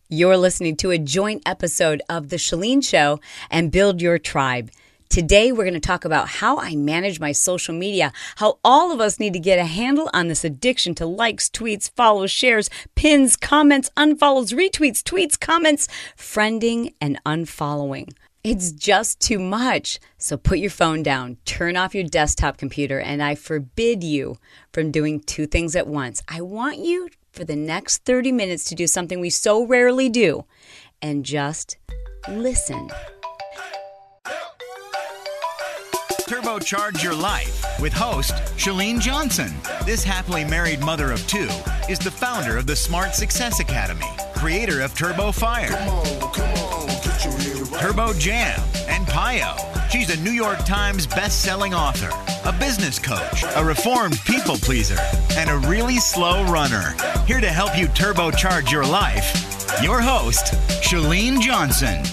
You're listening to a joint episode of The Chalene Show and Build Your Tribe. Today, we're going to talk about how I manage my social media, how all of us need to get a handle on this addiction to likes, tweets, follows, shares, pins, comments, unfollows, retweets, tweets, comments, friending, and unfollowing. It's just too much. So put your phone down, turn off your desktop computer, and I forbid you from doing two things at once. I want you for the next 30 minutes to do something we so rarely do, and just listen. Turbocharge your life with host Chalene Johnson. This happily married mother of two is the founder of the Smart Success Academy, creator of Turbo Fire, Turbo Jam, and Pio. She's a New York Times best-selling author, a business coach, a reformed people pleaser, and a really slow runner. Here to help you turbocharge your life, your host, Chalene Johnson.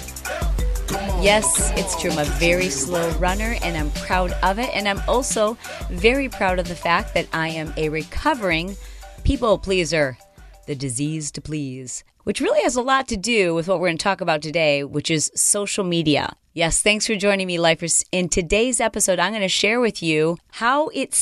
Yes, it's true. I'm a very slow runner, and I'm proud of it. And I'm also very proud of the fact that I am a recovering people pleaser, the disease to please, which really has a lot to do with what we're going to talk about today, which is social media. Yes, thanks for joining me, Lifers. In today's episode, I'm going to share with you how it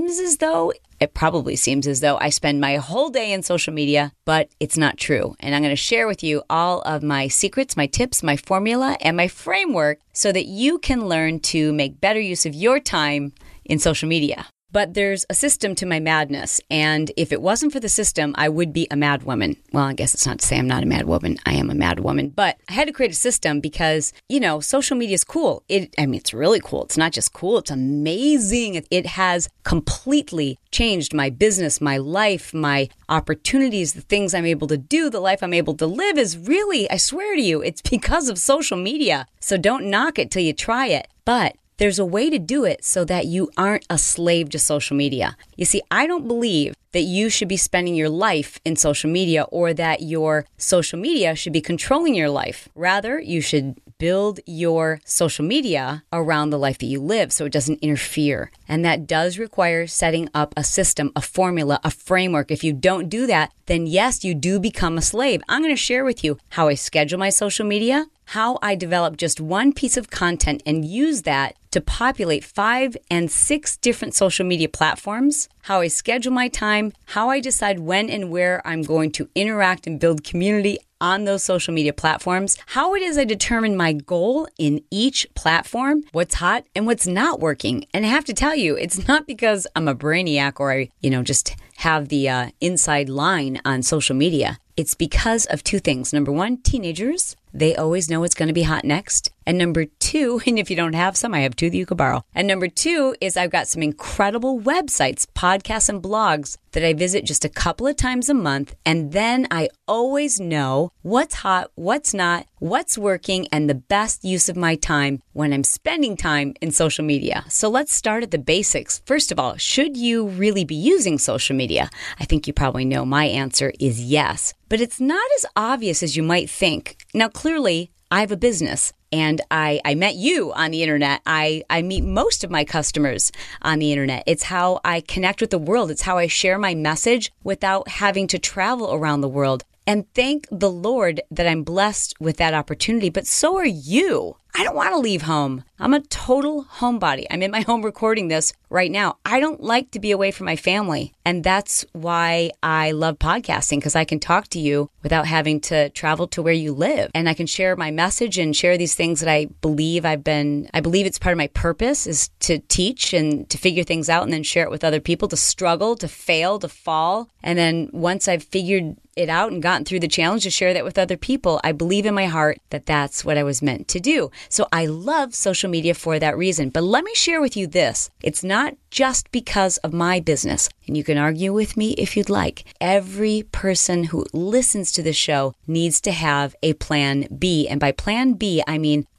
probably seems as though I spend my whole day in social media, but it's not true. And I'm going to share with you all of my secrets, my tips, my formula, and my framework so that you can learn to make better use of your time in social media. But there's a system to my madness, and if it wasn't for the system, I would be a mad woman. Well, I guess it's not to say I'm not a mad woman. I am a mad woman, but I had to create a system because, social media is cool. It's really cool. It's not just cool. It's amazing. It has completely changed my business, my life, my opportunities, the things I'm able to do, the life I'm able to live is really, I swear to you, it's because of social media. So don't knock it till you try it. But there's a way to do it so that you aren't a slave to social media. You see, I don't believe that you should be spending your life in social media or that your social media should be controlling your life. Rather, you should build your social media around the life that you live so it doesn't interfere. And that does require setting up a system, a formula, a framework. If you don't do that, then yes, you do become a slave. I'm going to share with you how I schedule my social media, how I develop just one piece of content and use that to populate 5 and 6 different social media platforms, how I schedule my time, how I decide when and where I'm going to interact and build community on those social media platforms, how it is I determine my goal in each platform, what's hot and what's not working. And I have to tell you, it's not because I'm a brainiac or I, just have the inside line on social media. It's because of two things. Number one, teenagers. They always know what's going to be hot next. And number two, and if you don't have some, I have two that you could borrow. And number two is I've got some incredible websites, podcasts, and blogs that I visit just a couple of times a month. And then I always know what's hot, what's not, what's working, and the best use of my time when I'm spending time in social media. So let's start at the basics. First of all, should you really be using social media? I think you probably know my answer is yes. But it's not as obvious as you might think. Now, clearly, I have a business and I met you on the internet. I meet most of my customers on the internet. It's how I connect with the world. It's how I share my message without having to travel around the world. And thank the Lord that I'm blessed with that opportunity, but so are you. I don't want to leave home. I'm a total homebody. I'm in my home recording this right now. I don't like to be away from my family. And that's why I love podcasting, because I can talk to you without having to travel to where you live. And I can share my message and share these things that I believe I believe it's part of my purpose is to teach and to figure things out and then share it with other people, to struggle, to fail, to fall. And then once I've figured it out and gotten through the challenge, to share that with other people, I believe in my heart that that's what I was meant to do. So I love social media for that reason. But let me share with you this. It's not just because of my business. And you can argue with me if you'd like. Every person who listens to this show needs to have a plan B. And by plan B, I mean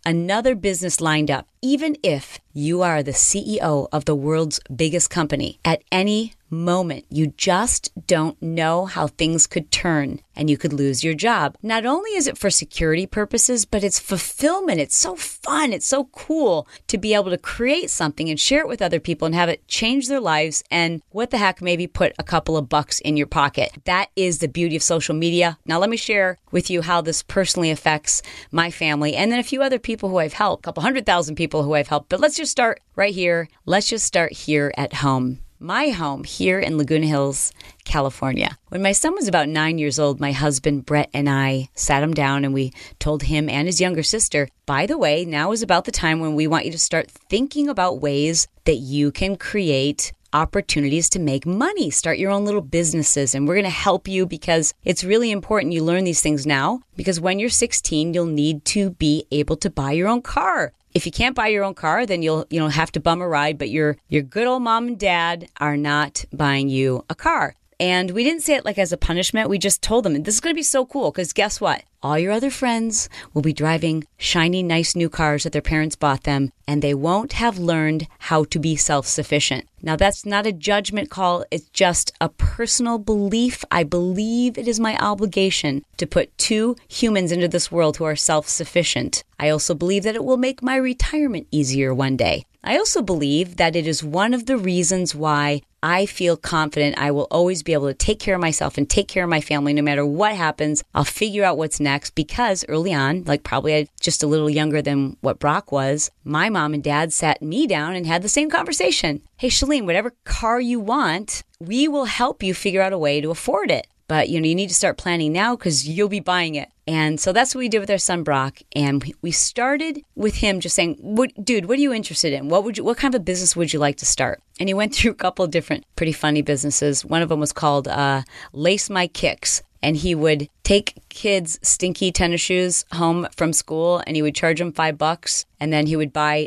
another business lined up, even if you are the CEO of the world's biggest company. At any moment, you just don't know how things could turn and you could lose your job. Not only is it for security purposes, but it's fulfillment. It's so fun. It's so cool to be able to create something and share it with other people and have it change their lives. And what the heck, maybe put a couple of bucks in your pocket. That is the beauty of social media. Now, let me share with you how this personally affects my family and then a few other people who I've helped, a couple 100,000 people who I've helped. But let's just start right here. Let's just start here at home. My home here in Laguna Hills, California. When my son was about 9 years old, my husband Brett and I sat him down and we told him and his younger sister, by the way, now is about the time when we want you to start thinking about ways that you can create opportunities to make money, start your own little businesses. And we're going to help you because it's really important you learn these things now, because when you're 16, you'll need to be able to buy your own car. If you can't buy your own car, then you'll have to bum a ride, but your good old mom and dad are not buying you a car. And we didn't say it like as a punishment. We just told them, this is going to be so cool because guess what? All your other friends will be driving shiny, nice new cars that their parents bought them, and they won't have learned how to be self-sufficient. Now, that's not a judgment call. It's just a personal belief. I believe it is my obligation to put two humans into this world who are self-sufficient. I also believe that it will make my retirement easier one day. I also believe that it is one of the reasons why I feel confident I will always be able to take care of myself and take care of my family no matter what happens. I'll figure out what's next because early on, like probably just a little younger than what Brock was, my mom and dad sat me down and had the same conversation. Hey, Shalene, whatever car you want, we will help you figure out a way to afford it. But, you need to start planning now because you'll be buying it. And so that's what we did with our son, Brock. And we started with him just saying, dude, what are you interested in? What kind of a business would you like to start? And he went through a couple of different pretty funny businesses. One of them was called Lace My Kicks. And he would take kids' stinky tennis shoes home from school and he would charge them $5. And then he would buy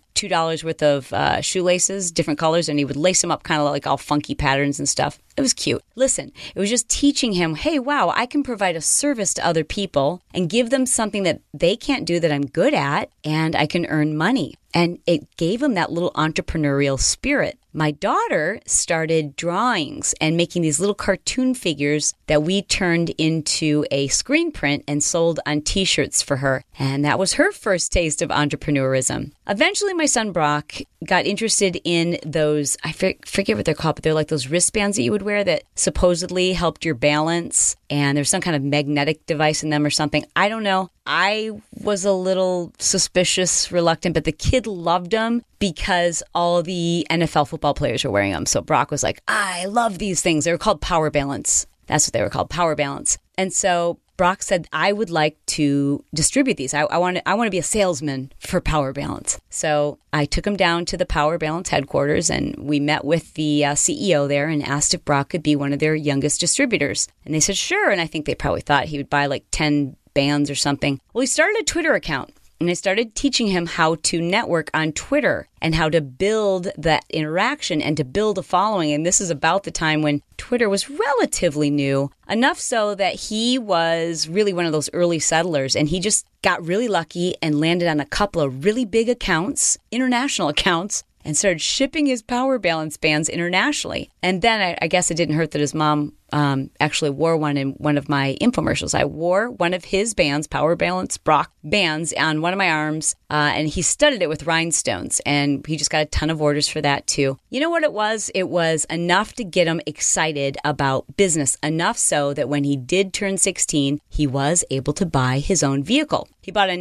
$2 worth of shoelaces, different colors, and he would lace them up kind of like all funky patterns and stuff. It was cute. Listen, it was just teaching him, hey, wow, I can provide a service to other people and give them something that they can't do that I'm good at, and I can earn money. And it gave him that little entrepreneurial spirit. My daughter started drawings and making these little cartoon figures that we turned into a screen print and sold on t-shirts for her. And that was her first taste of entrepreneurism. Eventually, my son Brock got interested in those, I forget what they're called, but they're like those wristbands that you would wear that supposedly helped your balance. And there's some kind of magnetic device in them or something. I don't know. I was a little suspicious, reluctant, but the kid loved them because all the NFL football players were wearing them. So Brock was like, I love these things. They were called Power Balance. That's what they were called, Power Balance. And so Brock said, I would like to distribute these. I want to be a salesman for Power Balance. So I took him down to the Power Balance headquarters and we met with the CEO there and asked if Brock could be one of their youngest distributors. And they said, sure. And I think they probably thought he would buy like 10 bands or something. Well, he started a Twitter account. And I started teaching him how to network on Twitter and how to build that interaction and to build a following. And this is about the time when Twitter was relatively new, enough so that he was really one of those early settlers. And he just got really lucky and landed on a couple of really big accounts, international accounts, and started shipping his Power Balance bands internationally. And then I guess it didn't hurt that his mom actually wore one in one of my infomercials. I wore one of his bands, Power Balance Brock bands, on one of my arms, and he studded it with rhinestones, and he just got a ton of orders for that too. You know what it was? It was enough to get him excited about business, enough so that when he did turn 16, he was able to buy his own vehicle. He bought a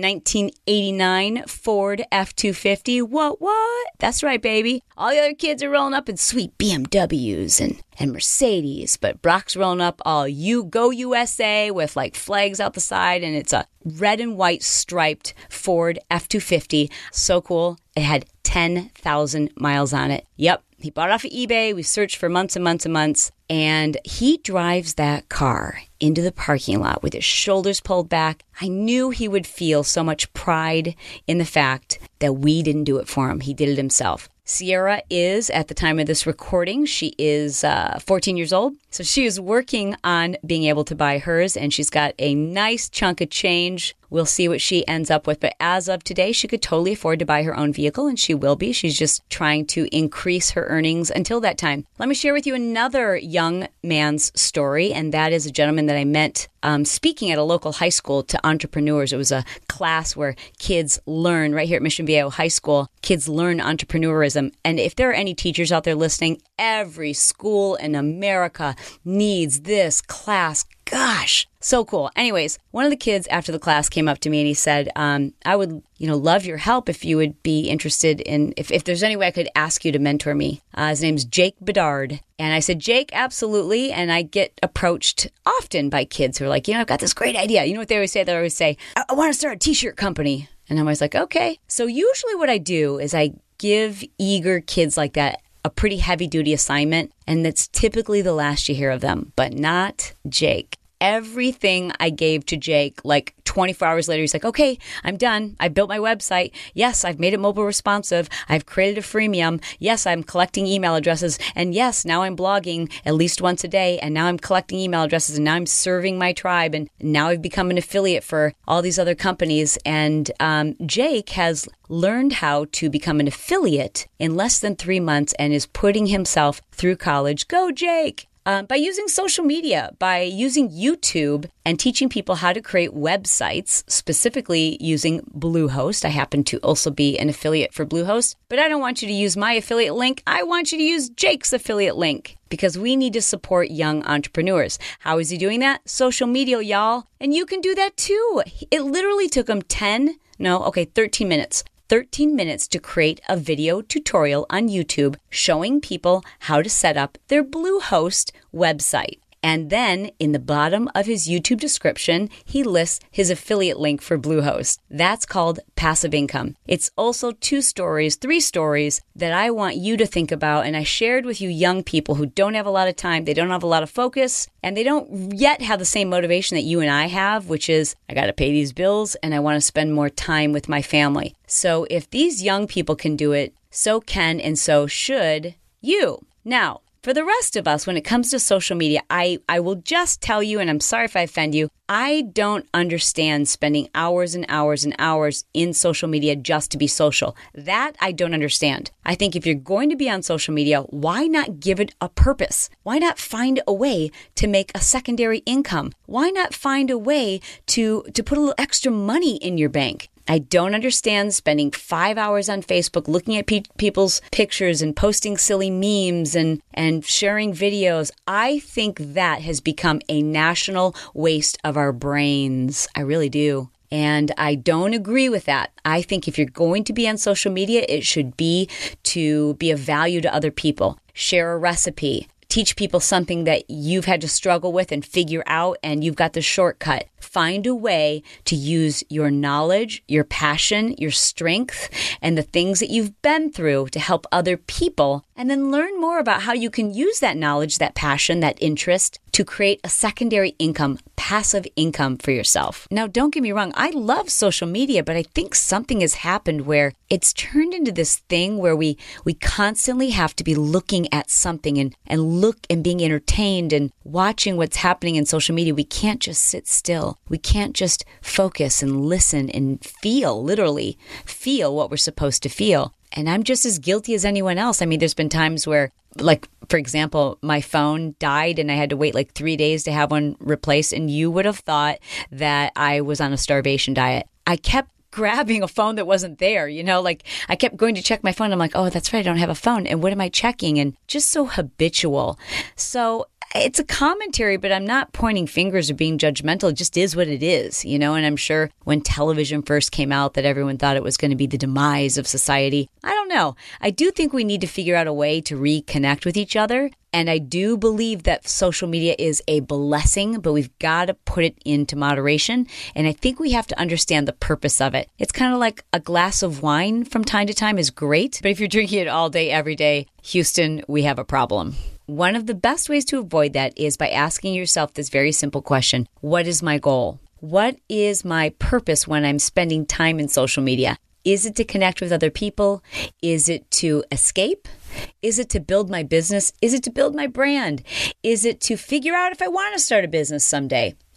1989 Ford F-250. What? That's right, baby. All the other kids are rolling up in sweet BMWs and Mercedes, but Brock's rolling up all You Go USA with like flags out the side, and it's a red and white striped Ford F-250. So cool. It had 10,000 miles on it. Yep. He bought it off of eBay. We searched for months and months and months. And he drives that car into the parking lot with his shoulders pulled back. I knew he would feel so much pride in the fact that we didn't do it for him. He did it himself. Sierra is, at the time of this recording, she is 14 years old. So she is working on being able to buy hers, and she's got a nice chunk of change we'll see what she ends up with. But as of today, she could totally afford to buy her own vehicle, and she will be. She's just trying to increase her earnings until that time. Let me share with you another young man's story, and that is a gentleman that I met speaking at a local high school to entrepreneurs. It was a class where kids learn, right here at Mission Viejo High School, kids learn entrepreneurism. And if there are any teachers out there listening, every school in America needs this class. Gosh, so cool. Anyways, one of the kids after the class came up to me and he said, I would, love your help if you would be interested in, if there's any way I could ask you to mentor me. His name's Jake Bedard. And I said, Jake, absolutely. And I get approached often by kids who are like, I've got this great idea. You know what they always say? They always say, I want to start a t-shirt company. And I'm always like, okay. So usually what I do is I give eager kids like that a pretty heavy-duty assignment, and that's typically the last you hear of them, but not Jake. Everything I gave to Jake, like 24 hours later, he's like, okay, I'm done. I built my website. Yes, I've made it mobile responsive. I've created a freemium. Yes, I'm collecting email addresses. And yes, now I'm blogging at least once a day. And now I'm collecting email addresses. And now I'm serving my tribe. And now I've become an affiliate for all these other companies. And Jake has learned how to become an affiliate in less than 3 months and is putting himself through college. Go, Jake! By using social media, by using YouTube and teaching people how to create websites, specifically using Bluehost. I happen to also be an affiliate for Bluehost, but I don't want you to use my affiliate link. I want you to use Jake's affiliate link because we need to support young entrepreneurs. How is he doing that? Social media, y'all. And you can do that too. It literally took him 13 minutes. 13 minutes to create a video tutorial on YouTube showing people how to set up their Bluehost website. And then in the bottom of his YouTube description, he lists his affiliate link for Bluehost. That's called passive income. It's also 3 stories that I want you to think about. And I shared with you young people who don't have a lot of time, they don't have a lot of focus, and they don't yet have the same motivation that you and I have, which is I got to pay these bills and I want to spend more time with my family. So if these young people can do it, so can and so should you. Now, for the rest of us, when it comes to social media, I will just tell you, and I'm sorry if I offend you, I don't understand spending hours and hours and hours in social media just to be social. That I don't understand. I think if you're going to be on social media, why not give it a purpose? Why not find a way to make a secondary income? Why not find a way to put a little extra money in your bank? I don't understand spending 5 hours on Facebook looking at people's pictures and posting silly memes and sharing videos. I think that has become a national waste of our brains. I really do. And I don't agree with that. I think if you're going to be on social media, it should be to be of value to other people. Share a recipe. Teach people something that you've had to struggle with and figure out, and you've got the shortcut. Find a way to use your knowledge, your passion, your strength, and the things that you've been through to help other people, and then learn more about how you can use that knowledge, that passion, that interest to create a secondary income, passive income for yourself. Now, don't get me wrong. I love social media, but I think something has happened where it's turned into this thing where we constantly have to be looking at something and look and being entertained and watching what's happening in social media. We can't just sit still. We can't just focus and listen and literally feel what we're supposed to feel. And I'm just as guilty as anyone else. I mean, there's been times where, like, for example, my phone died and I had to wait like 3 days to have one replaced. And you would have thought that I was on a starvation diet. I kept grabbing a phone that wasn't there, like I kept going to check my phone. I'm like, oh, that's right, I don't have a phone. And what am I checking? And just so habitual. So it's a commentary, but I'm not pointing fingers or being judgmental. It just is what it is, and I'm sure when television first came out that everyone thought it was going to be the demise of society. I don't know. I do think we need to figure out a way to reconnect with each other. And I do believe that social media is a blessing, but we've got to put it into moderation. And I think we have to understand the purpose of it. It's kind of like a glass of wine from time to time is great. But if you're drinking it all day, every day, Houston, we have a problem. One of the best ways to avoid that is by asking yourself this very simple question. What is my goal? What is my purpose when I'm spending time in social media? Is it to connect with other people? Is it to escape? Is it to build my business? Is it to build my brand? Is it to figure out if I want to start a business someday?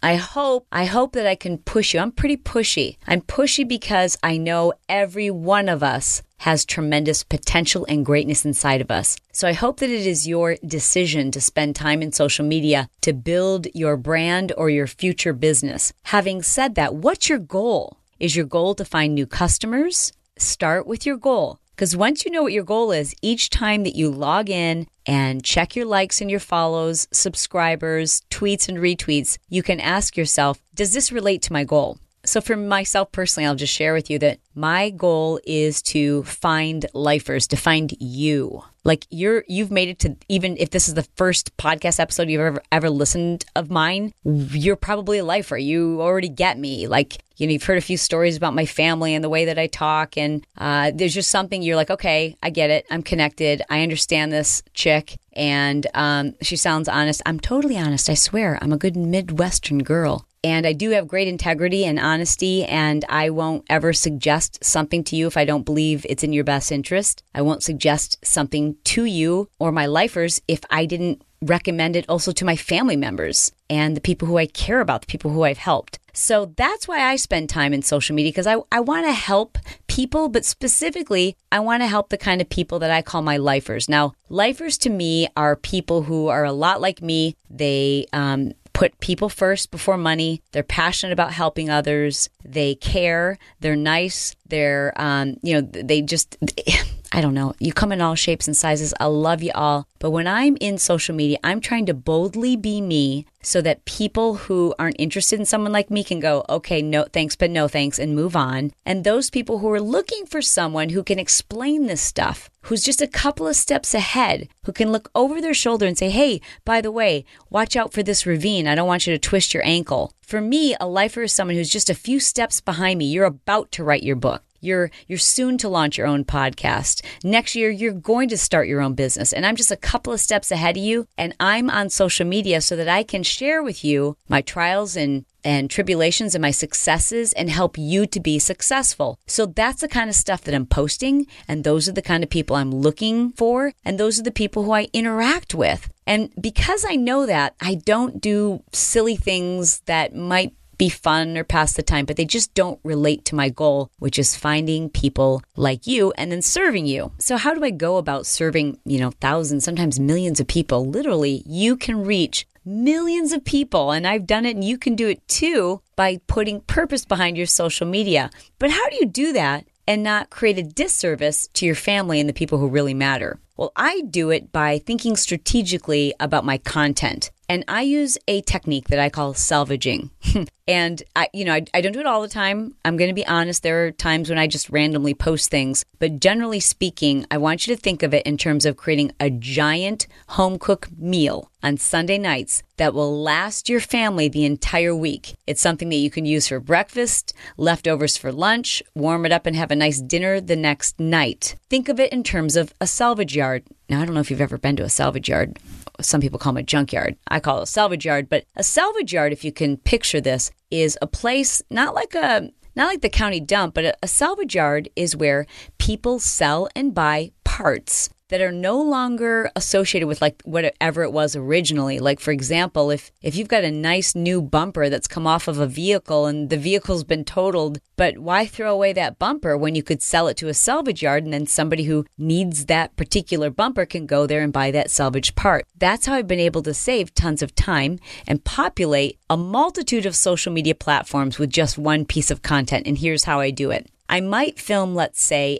I hope that I can push you. I'm pretty pushy. I'm pushy because I know every one of us has tremendous potential and greatness inside of us. So I hope that it is your decision to spend time in social media to build your brand or your future business. Having said that, what's your goal? Is your goal to find new customers? Start with your goal. Because once you know what your goal is, each time that you log in and check your likes and your follows, subscribers, tweets and retweets, you can ask yourself, does this relate to my goal? So for myself personally, I'll just share with you that my goal is to find lifers, to find you. Like you've made it to, even if this is the first podcast episode you've ever listened of mine, you're probably a lifer. You already get me. Like, you've heard a few stories about my family and the way that I talk. And there's just something you're like, okay, I get it. I'm connected. I understand this chick. And she sounds honest. I'm totally honest. I swear. I'm a good Midwestern girl. And I do have great integrity and honesty, and I won't ever suggest something to you if I don't believe it's in your best interest. I won't suggest something to you or my lifers if I didn't recommend it also to my family members and the people who I care about, the people who I've helped. So that's why I spend time in social media, because I want to help people, but specifically, I want to help the kind of people that I call my lifers. Now, lifers to me are people who are a lot like me. They put people first before money. They're passionate about helping others. They care. They're nice. They're, they just, I don't know. You come in all shapes and sizes. I love you all. But when I'm in social media, I'm trying to boldly be me so that people who aren't interested in someone like me can go, okay, no thanks, but no thanks, and move on. And those people who are looking for someone who can explain this stuff, who's just a couple of steps ahead, who can look over their shoulder and say, hey, by the way, watch out for this ravine. I don't want you to twist your ankle. For me, a lifer is someone who's just a few steps behind me. You're about to write your book. You're soon to launch your own podcast. Next year, you're going to start your own business. And I'm just a couple of steps ahead of you. And I'm on social media so that I can share with you my trials and tribulations and my successes and help you to be successful. So that's the kind of stuff that I'm posting. And those are the kind of people I'm looking for. And those are the people who I interact with. And because I know that, I don't do silly things that might be fun or pass the time, but they just don't relate to my goal, which is finding people like you and then serving you. So how do I go about serving, thousands, sometimes millions of people? Literally, you can reach millions of people, and I've done it, and you can do it too by putting purpose behind your social media. But how do you do that and not create a disservice to your family and the people who really matter? Well, I do it by thinking strategically about my content. And I use a technique that I call salvaging. And I don't do it all the time. I'm going to be honest. There are times when I just randomly post things. But generally speaking, I want you to think of it in terms of creating a giant home-cooked meal on Sunday nights that will last your family the entire week. It's something that you can use for breakfast, leftovers for lunch, warm it up and have a nice dinner the next night. Think of it in terms of a salvage yard. Now, I don't know if you've ever been to a salvage yard. Some people call them a junkyard. I call it a salvage yard. But a salvage yard, if you can picture this, is a place not like the county dump, but a salvage yard is where people sell and buy parts that are no longer associated with like whatever it was originally. Like, for example, if you've got a nice new bumper that's come off of a vehicle and the vehicle's been totaled, but why throw away that bumper when you could sell it to a salvage yard and then somebody who needs that particular bumper can go there and buy that salvage part? That's how I've been able to save tons of time and populate a multitude of social media platforms with just one piece of content. And here's how I do it. I might film, let's say,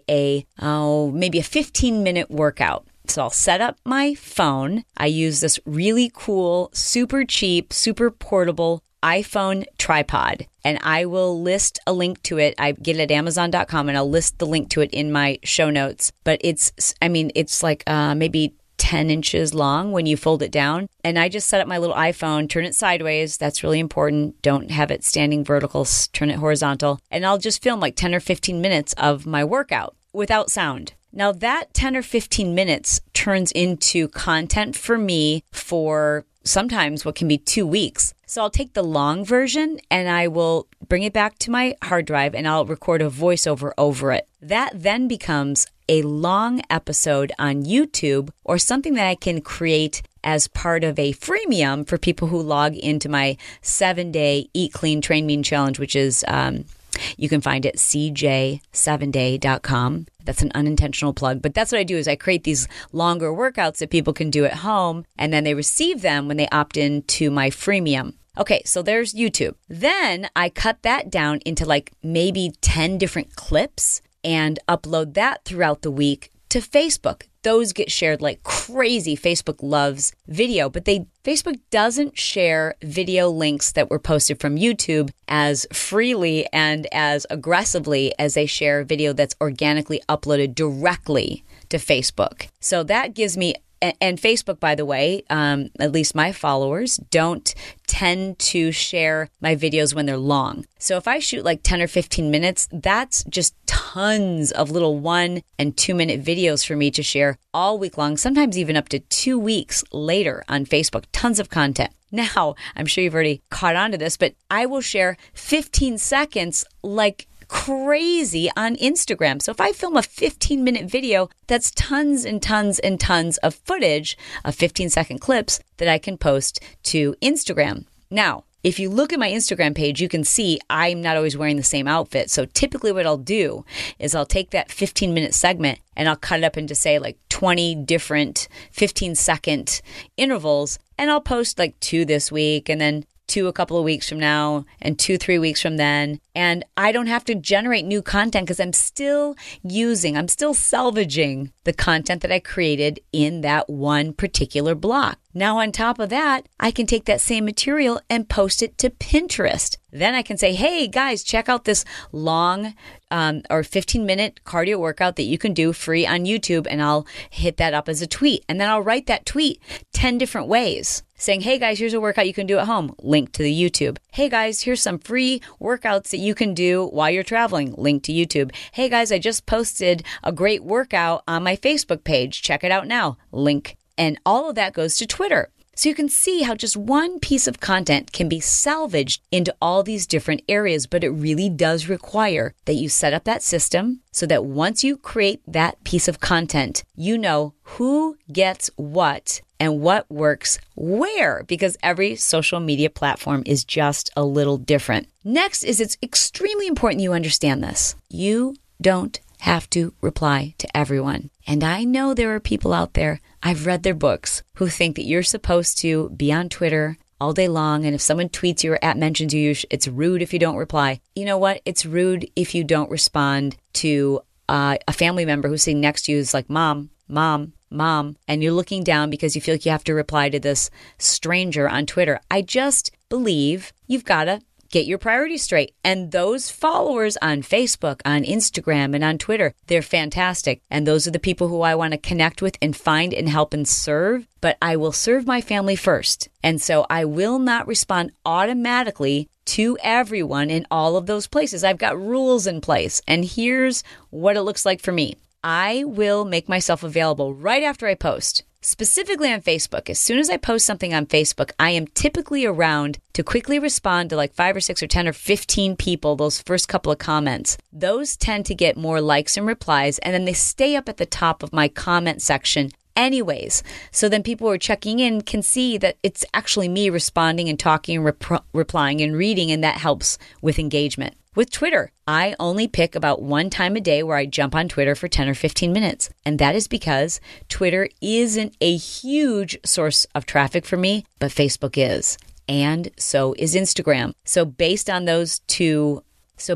maybe a 15-minute workout. So I'll set up my phone. I use this really cool, super cheap, super portable iPhone tripod, and I will list a link to it. I get it at Amazon.com, and I'll list the link to it in my show notes. But it's like maybe 10 inches long when you fold it down. And I just set up my little iPhone, turn it sideways. That's really important. Don't have it standing vertical, turn it horizontal. And I'll just film like 10 or 15 minutes of my workout without sound. Now that 10 or 15 minutes turns into content for me for sometimes what can be 2 weeks. So I'll take the long version and I will bring it back to my hard drive and I'll record a voiceover over it. That then becomes a long episode on YouTube or something that I can create as part of a freemium for people who log into my 7-day Eat Clean Train Mean Challenge, which is you can find it cj7day.com. That's an unintentional plug, but that's what I do is I create these longer workouts that people can do at home, and then they receive them when they opt into my freemium. Okay, so there's YouTube. Then I cut that down into like maybe 10 different clips and upload that throughout the week to Facebook. Those get shared like crazy. Facebook loves video, but Facebook doesn't share video links that were posted from YouTube as freely and as aggressively as they share video that's organically uploaded directly to Facebook. So that gives me, and Facebook, by the way, at least my followers don't tend to share my videos when they're long. So if I shoot like 10 or 15 minutes, that's just tons of little 1 and 2 minute videos for me to share all week long, sometimes even up to 2 weeks later on Facebook. Tons of content. Now, I'm sure you've already caught on to this, but I will share 15 seconds like crazy on Instagram. So if I film a 15-minute video, that's tons and tons and tons of footage of 15-second clips that I can post to Instagram. Now, if you look at my Instagram page, you can see I'm not always wearing the same outfit. So typically what I'll do is I'll take that 15-minute segment and I'll cut it up into, say, like 20 different 15-second intervals, and I'll post like 2 this week and then 2 a couple of weeks from now and 2-3 weeks from then. And I don't have to generate new content because I'm still salvaging the content that I created in that one particular block. Now, on top of that, I can take that same material and post it to Pinterest. Then I can say, hey guys, check out this long or 15-minute cardio workout that you can do free on YouTube. And I'll hit that up as a tweet. And then I'll write that tweet 10 different ways, saying, hey guys, here's a workout you can do at home. Link to the YouTube. Hey guys, here's some free workouts that you can do while you're traveling. Link to YouTube. Hey guys, I just posted a great workout on my Facebook page. Check it out now. Link. And all of that goes to Twitter. So you can see how just one piece of content can be salvaged into all these different areas, but it really does require that you set up that system so that once you create that piece of content, you know who gets what and what works where, because every social media platform is just a little different. Next is it's extremely important you understand this. You don't have to reply to everyone. And I know there are people out there, I've read their books, who think that you're supposed to be on Twitter all day long, and if someone tweets you or mentions you, it's rude if you don't reply. You know what? It's rude if you don't respond to a family member who's sitting next to you who's like, Mom, and you're looking down because you feel like you have to reply to this stranger on Twitter. I just believe you've got to get your priorities straight. And those followers on Facebook, on Instagram, and on Twitter, they're fantastic. And those are the people who I want to connect with and find and help and serve. But I will serve my family first. And so I will not respond automatically to everyone in all of those places. I've got rules in place. And here's what it looks like for me. I will make myself available right after I post. Specifically on Facebook, as soon as I post something on Facebook, I am typically around to quickly respond to like 5 or 6 or 10 or 15 people, those first couple of comments. Those tend to get more likes and replies, and then they stay up at the top of my comment section anyways. So then people who are checking in can see that it's actually me responding and talking and replying and reading, and that helps with engagement. With Twitter, I only pick about one time a day where I jump on Twitter for 10 or 15 minutes. And that is because Twitter isn't a huge source of traffic for me, but Facebook is. And so is Instagram. So based on those two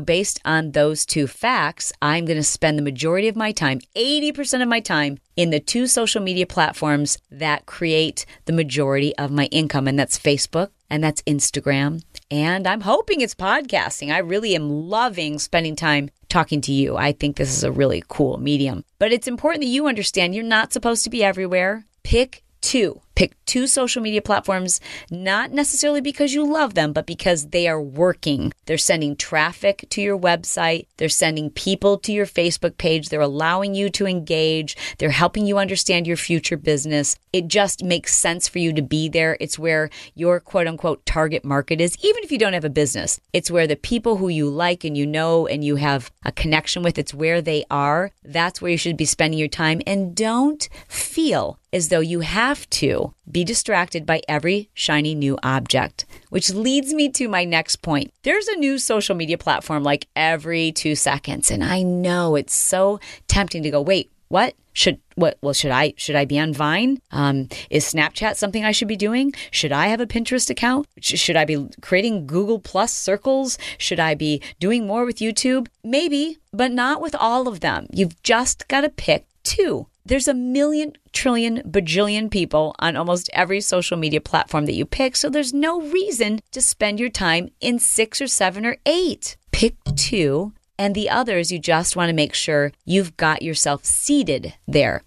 facts, I'm going to spend the majority of my time, 80% of my time, in the 2 social media platforms that create the majority of my income. And that's Facebook and that's Instagram. And I'm hoping it's podcasting. I really am loving spending time talking to you. I think this is a really cool medium. But it's important that you understand you're not supposed to be everywhere. Pick 2. Pick 2 social media platforms, not necessarily because you love them, but because they are working. They're sending traffic to your website. They're sending people to your Facebook page. They're allowing you to engage. They're helping you understand your future business. It just makes sense for you to be there. It's where your quote unquote target market is, even if you don't have a business. It's where the people who you like and you know and you have a connection with, it's where they are. That's where you should be spending your time. And don't feel as though you have to do. Be distracted by every shiny new object, which leads me to my next point. There's a new social media platform like every 2 seconds, and I know it's so tempting to go, wait, what? Should I be on Vine? Is Snapchat something I should be doing? Should I have a Pinterest account? Should I be creating Google Plus circles? Should I be doing more with YouTube? Maybe, but not with all of them. You've just got to pick 2. There's a million, trillion, bajillion people on almost every social media platform that you pick, so there's no reason to spend your time in 6 or 7 or 8. Pick 2. And the others, you just want to make sure you've got yourself seated there.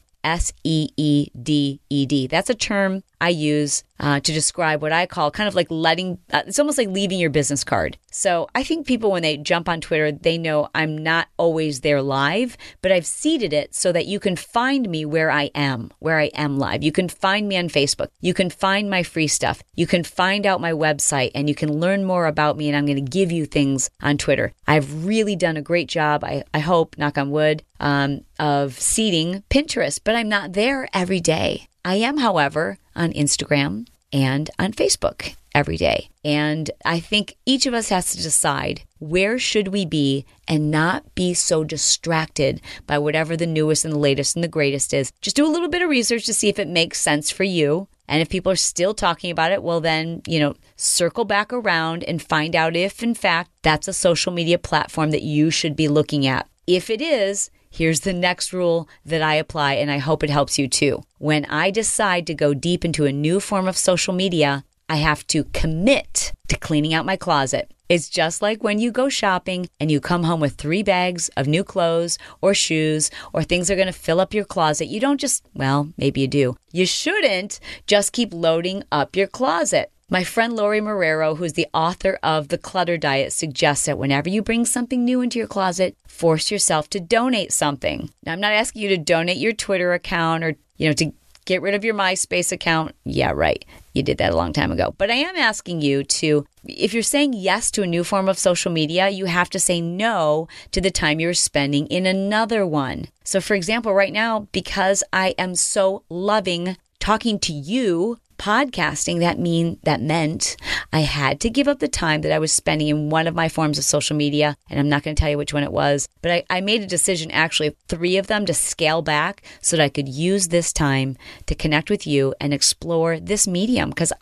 SEEDED. That's a term I use to describe what I call kind of like it's almost like leaving your business card. So I think people, when they jump on Twitter, they know I'm not always there live, but I've seeded it so that you can find me where I am live. You can find me on Facebook. You can find my free stuff. You can find out my website, and you can learn more about me, and I'm going to give you things on Twitter. I've really done a great job, I hope, knock on wood, of seeding Pinterest, but I'm not there every day. I am, however, on Instagram and on Facebook every day. And I think each of us has to decide, where should we be and not be so distracted by whatever the newest and the latest and the greatest is. Just do a little bit of research to see if it makes sense for you. And if people are still talking about it, well then, circle back around and find out if, in fact, that's a social media platform that you should be looking at. If it is, here's the next rule that I apply, and I hope it helps you too. When I decide to go deep into a new form of social media, I have to commit to cleaning out my closet. It's just like when you go shopping and you come home with 3 bags of new clothes or shoes or things that are going to fill up your closet. You don't just, maybe you do. You shouldn't just keep loading up your closet. My friend Lori Marrero, who's the author of The Clutter Diet, suggests that whenever you bring something new into your closet, force yourself to donate something. Now, I'm not asking you to donate your Twitter account or, to get rid of your MySpace account. Yeah, right. You did that a long time ago. But I am asking you to, if you're saying yes to a new form of social media, you have to say no to the time you're spending in another one. So, for example, right now, because I am so loving talking to you, podcasting, that meant I had to give up the time that I was spending in one of my forms of social media, and I'm not going to tell you which one it was, but I made a decision, actually 3 of them, to scale back so that I could use this time to connect with you and explore this medium, because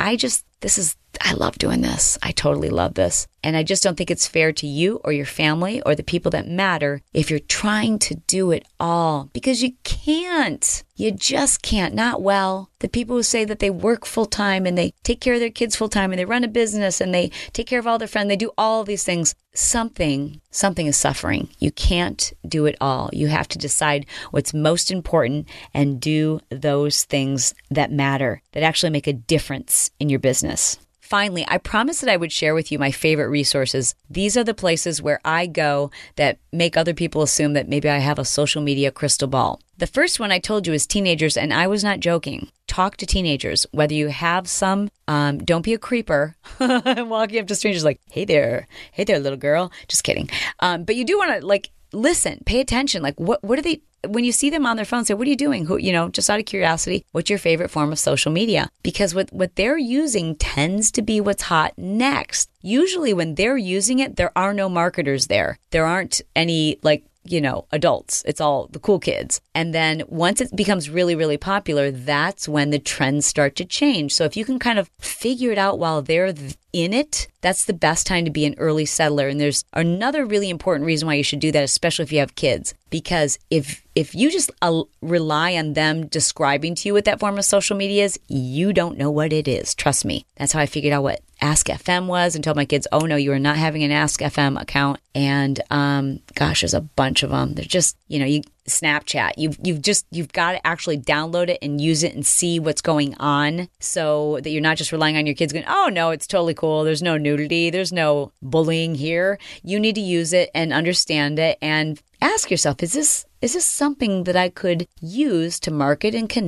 I love doing this. I totally love this. And I just don't think it's fair to you or your family or the people that matter if you're trying to do it all, because you can't. You just can't. Not well. The people who say that they work full time and they take care of their kids full time and they run a business and they take care of all their friends, they do all these things. Something is suffering. You can't do it all. You have to decide what's most important and do those things that matter, that actually make a difference in your business. Finally, I promised that I would share with you my favorite resources. These are the places where I go that make other people assume that maybe I have a social media crystal ball. The first one I told you is teenagers, and I was not joking. Talk to teenagers. Whether you have some, don't be a creeper. Walking up to strangers like, hey there, little girl. Just kidding. But you do want to listen, pay attention. What are they? When you see them on their phone, say, what are you doing? Just out of curiosity, what's your favorite form of social media? Because what they're using tends to be what's hot next. Usually when they're using it, there are no marketers there. There aren't any adults. It's all the cool kids. And then once it becomes really, really popular, that's when the trends start to change. So if you can kind of figure it out while they're in it, that's the best time to be an early settler. And there's another really important reason why you should do that, especially if you have kids. Because if you just rely on them describing to you what that form of social media is, you don't know what it is. Trust me. That's how I figured out what Ask FM was and told my kids, oh no, you are not having an Ask FM account. And there's a bunch of them. They're just, Snapchat. You've got to actually download it and use it and see what's going on, so that you're not just relying on your kids going, oh no, it's totally cool. There's no nudity. There's no bullying here. You need to use it and understand it and ask yourself, is this something that I could use to market and connect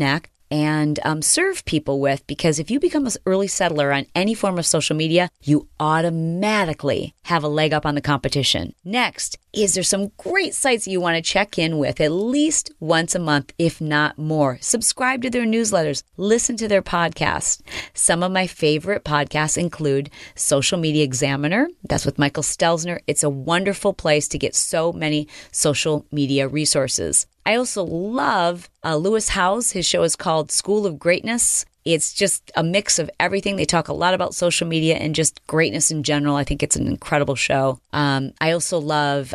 and serve people with, because if you become an early settler on any form of social media, you automatically have a leg up on the competition. Next, is there some great sites that you want to check in with at least once a month, if not more. Subscribe to their newsletters, listen to their podcasts. Some of my favorite podcasts include Social Media Examiner. That's with Michael Stelzner. It's a wonderful place to get so many social media resources. I also love Lewis Howes. His show is called School of Greatness. It's just a mix of everything. They talk a lot about social media and just greatness in general. I think it's an incredible show. I also love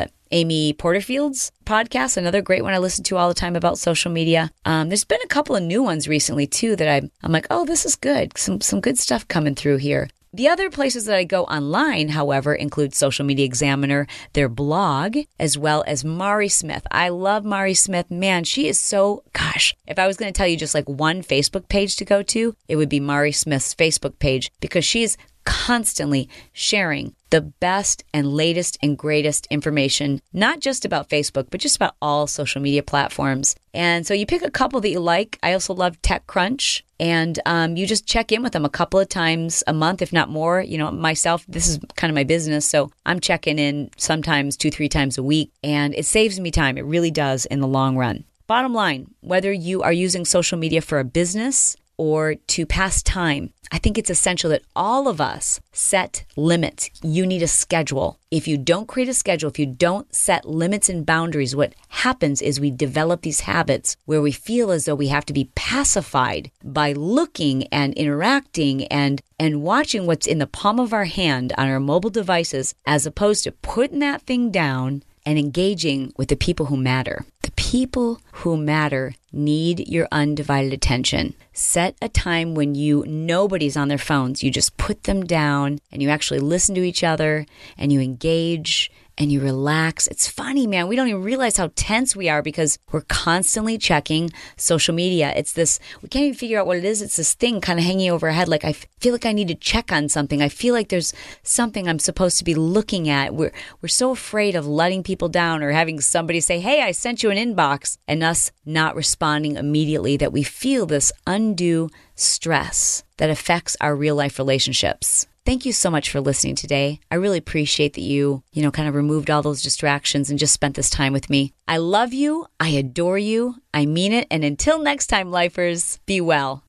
Amy Porterfield's podcast, another great one I listen to all the time about social media. There's been a couple of new ones recently too that I'm like, oh, this is good. Some good stuff coming through here. The other places that I go online, however, include Social Media Examiner, their blog, as well as Mari Smith. I love Mari Smith. Man, she is so, gosh, if I was going to tell you just like one Facebook page to go to, it would be Mari Smith's Facebook page, because she is constantly sharing the best and latest and greatest information, not just about Facebook, but just about all social media platforms. And so you pick a couple that you like. I also love TechCrunch, and you just check in with them a couple of times a month, if not more. You know, myself, this is kind of my business, so I'm checking in sometimes 2-3 times a week, and it saves me time. It really does in the long run. Bottom line, whether you are using social media for a business or to pass time, I think it's essential that all of us set limits. You need a schedule. If you don't create a schedule, if you don't set limits and boundaries, what happens is we develop these habits where we feel as though we have to be pacified by looking and interacting and watching what's in the palm of our hand on our mobile devices, as opposed to putting that thing down and engaging with the people who matter. The people who matter need your undivided attention. Set a time when nobody's on their phones. You just put them down and you actually listen to each other and you engage and you relax. It's funny, man. We don't even realize how tense we are because we're constantly checking social media. It's this, we can't even figure out what it is. It's this thing kind of hanging over our head. Like, I feel like I need to check on something. I feel like there's something I'm supposed to be looking at. We're so afraid of letting people down or having somebody say, hey, I sent you an inbox, and us not responding immediately, that we feel this undue stress that affects our real life relationships. Thank you so much for listening today. I really appreciate that you kind of removed all those distractions and just spent this time with me. I love you. I adore you. I mean it. And until next time, lifers, be well.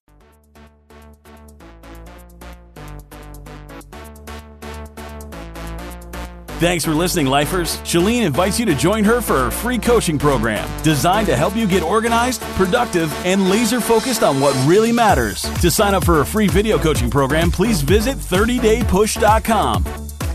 Thanks for listening, Lifers. Chalene invites you to join her for her free coaching program designed to help you get organized, productive, and laser-focused on what really matters. To sign up for a free video coaching program, please visit 30daypush.com.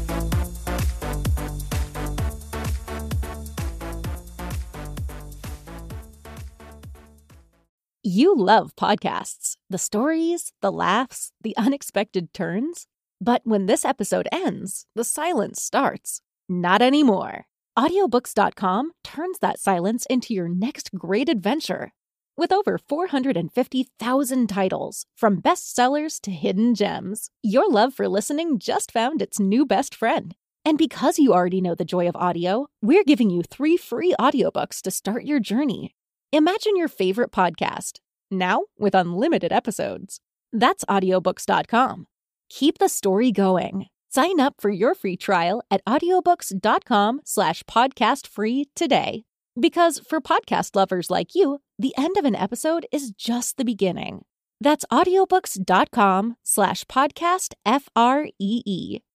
You love podcasts, the stories, the laughs, the unexpected turns. But when this episode ends, the silence starts. Not anymore. Audiobooks.com turns that silence into your next great adventure. With over 450,000 titles, from bestsellers to hidden gems, your love for listening just found its new best friend. And because you already know the joy of audio, we're giving you 3 free audiobooks to start your journey. Imagine your favorite podcast, now with unlimited episodes. That's audiobooks.com. Keep the story going. Sign up for your free trial at audiobooks.com/podcastfree today. Because for podcast lovers like you, the end of an episode is just the beginning. That's audiobooks.com/podcastfree.